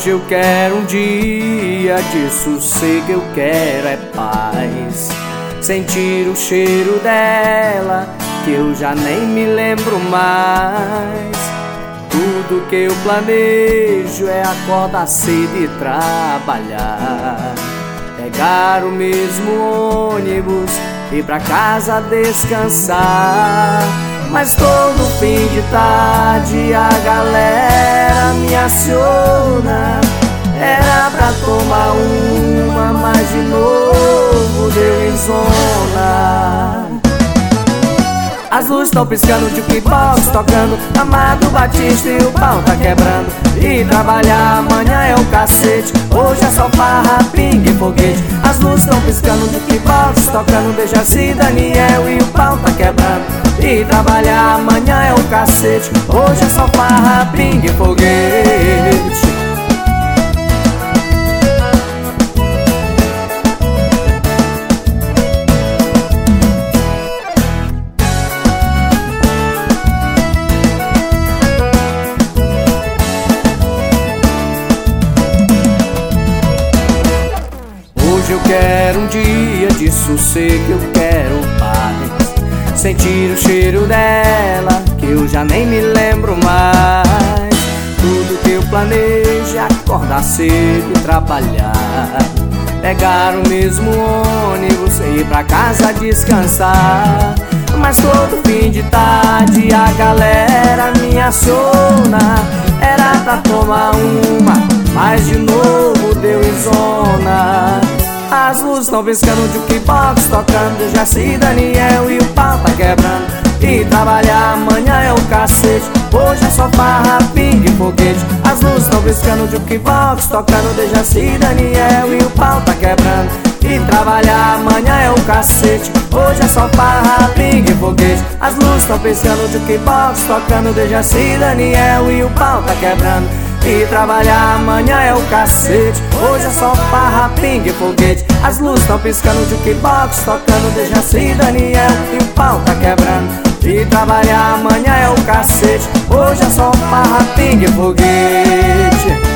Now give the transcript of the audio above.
Hoje eu quero um dia de sossego, eu quero é paz. Sentir o cheiro dela, que eu já nem me lembro mais. Tudo que eu planejo é acordar cedo e trabalhar, pegar o mesmo ônibus, ir pra casa descansar. Mas todo fim de tarde a galera me aciona. Era pra tomar uma, mas de novo deu em zona. As luzes tão piscando, de jukebox tocando, Amado Batista e o pau tá quebrando. E trabalhar amanhã é o cacete, hoje é só farra, pingue e foguete. As luzes tão piscando, de jukebox tocando, Dejaci, Daniel e o pau tá quebrando. E trabalhar amanhã é o cacete, hoje é só farra, pingue e foguete. Hoje eu quero um dia de sossego, eu quero paz. Sentir o cheiro dela, que eu já nem me lembro mais. Tudo que eu planejo é acordar cedo e trabalhar, pegar o mesmo ônibus e ir pra casa descansar. Mas todo fim de tarde a galera me aciona. Era pra tomar uma, mas de novo deu em zona. As luzes tão piscando, de jukebox tocando, Dejaci, Daniel e o pau tá quebrando. E trabalhar amanhã é o cacete, hoje é só farra, pingue e foguete. As luzes tão piscando, de jukebox tocando, Dejaci, Daniel e o pau tá quebrando. E trabalhar amanhã é o cacete, hoje é só farra, pingue e foguete. As luzes tão piscando, de jukebox tocando, Dejaci, Daniel e o pau tá quebrando. E trabalhar amanhã é o cacete, hoje é só farra, pingue e foguete. As luzes tão piscando, de jukebox tocando, Dejaci, Daniel e o pau tá quebrando. E trabalhar amanhã é o cacete, hoje é só farra, pingue e foguete.